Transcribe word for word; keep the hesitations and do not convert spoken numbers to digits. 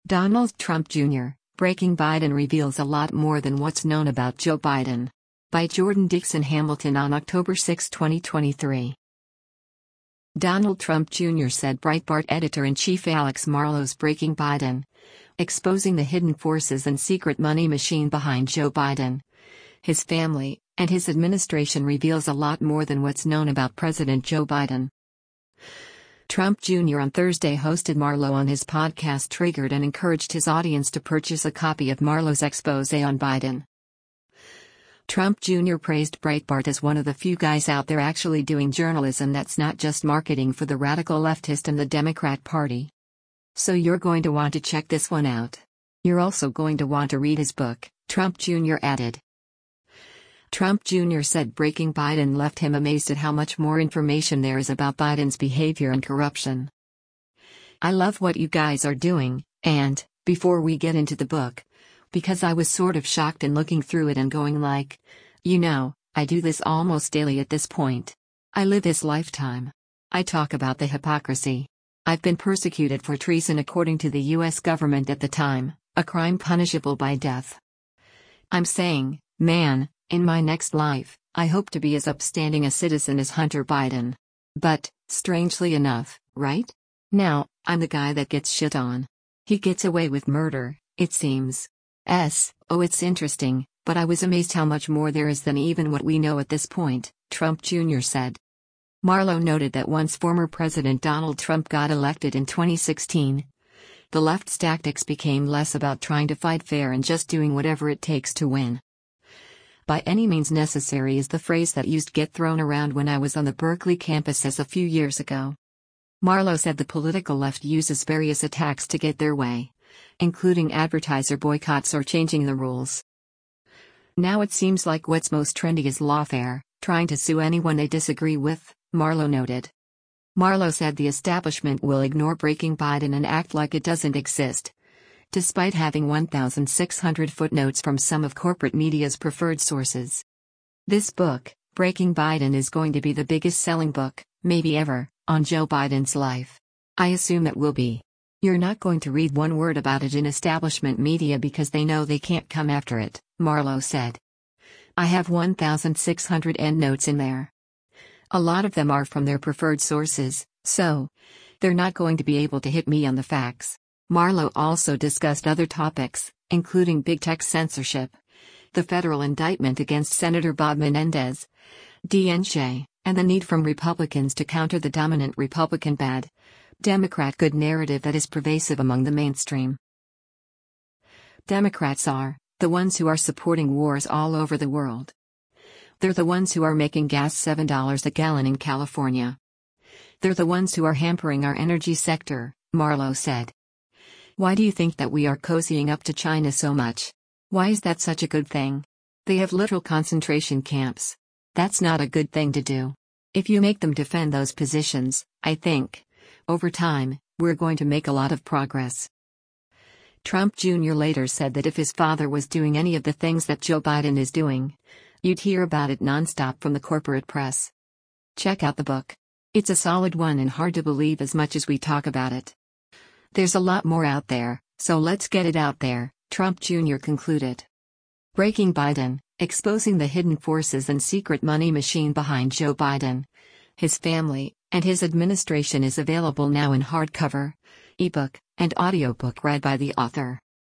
Donald Trump Junior, Breaking Biden reveals a lot more than what's known about Joe Biden. By Jordan Dixon Hamilton on October sixth, twenty twenty-three. Donald Trump Junior said Breitbart editor-in-chief Alex Marlow's Breaking Biden, exposing the hidden forces and secret money machine behind Joe Biden, his family, and his administration reveals a lot more than what's known about President Joe Biden. Trump Junior on Thursday hosted Marlow on his podcast Triggered and encouraged his audience to purchase a copy of Marlow's expose on Biden. Trump Junior praised Breitbart as one of the few guys out there actually doing journalism that's not just marketing for the radical leftist and the Democrat Party. So you're going to want to check this one out. You're also going to want to read his book, Trump Junior added. Trump Junior said Breaking Biden left him amazed at how much more information there is about Biden's behavior and corruption. I love what you guys are doing, and, before we get into the book, because I was sort of shocked in looking through it and going like, you know, I do this almost daily at this point. I live this lifetime. I talk about the hypocrisy. I've been persecuted for treason according to the U S government at the time, a crime punishable by death. I'm saying, man, in my next life, I hope to be as upstanding a citizen as Hunter Biden. But, strangely enough, right? Now, I'm the guy that gets shit on. He gets away with murder, it seems. S. Oh, it's interesting, but I was amazed how much more there is than even what we know at this point, Trump Junior said. Marlow noted that once former President Donald Trump got elected in twenty sixteen, the left's tactics became less about trying to fight fair and just doing whatever it takes to win. By any means necessary is the phrase that used to get thrown around when I was on the Berkeley campus as a few years ago. Marlow said the political left uses various attacks to get their way, including advertiser boycotts or changing the rules. Now it seems like what's most trendy is lawfare, trying to sue anyone they disagree with, Marlow noted. Marlow said the establishment will ignore Breaking Biden and act like it doesn't exist, despite having one thousand six hundred footnotes from some of corporate media's preferred sources. This book, Breaking Biden, is going to be the biggest selling book, maybe ever, on Joe Biden's life. I assume it will be. You're not going to read one word about it in establishment media because they know they can't come after it, Marlow said. I have one thousand six hundred endnotes in there. A lot of them are from their preferred sources, so they're not going to be able to hit me on the facts. Marlow also discussed other topics, including big tech censorship, the federal indictment against Senator Bob Menendez, D N C, and the need from Republicans to counter the dominant Republican bad, Democrat good narrative that is pervasive among the mainstream. Democrats are the ones who are supporting wars all over the world. They're the ones who are making gas seven dollars a gallon in California. They're the ones who are hampering our energy sector, Marlow said. Why do you think that we are cozying up to China so much? Why is that such a good thing? They have literal concentration camps. That's not a good thing to do. If you make them defend those positions, I think, over time, we're going to make a lot of progress. Trump Junior later said that if his father was doing any of the things that Joe Biden is doing, you'd hear about it nonstop from the corporate press. Check out the book. It's a solid one and hard to believe as much as we talk about it. There's a lot more out there, so let's get it out there, Trump Junior concluded. Breaking Biden, exposing the hidden forces and secret money machine behind Joe Biden, his family, and his administration is available now in hardcover, ebook, and audiobook read by the author.